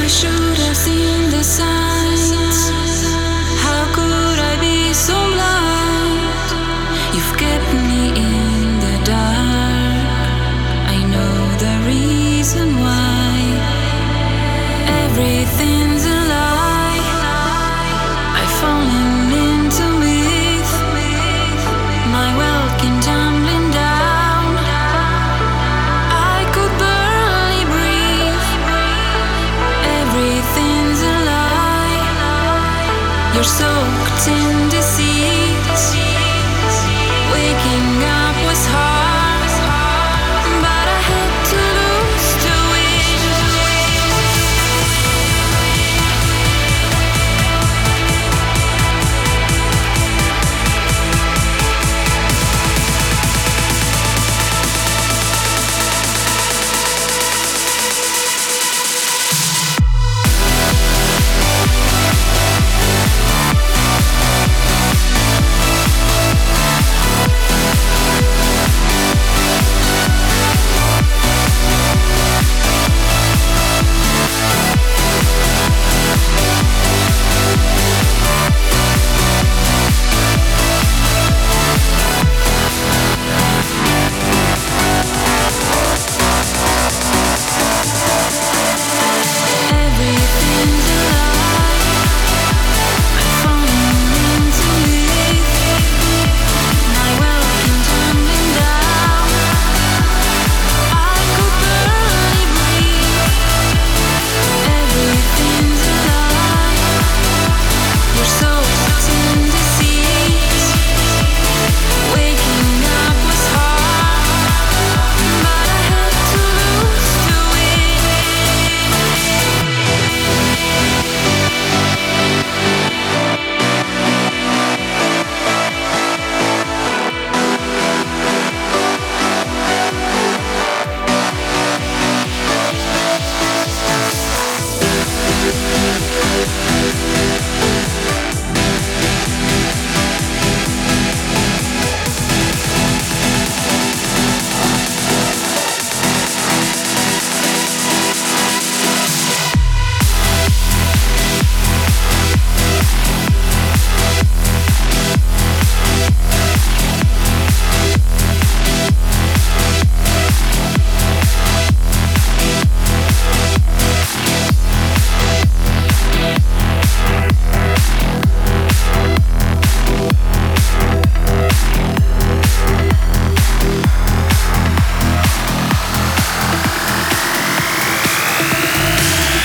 should have seen the signs. How could I be so blind? You've kept me in the dark. I know the reason why. Everything's a lie. I've fallen into myth. My world came tumbling down. I could barely breathe. Everything's a lie. You're soaked in deceit.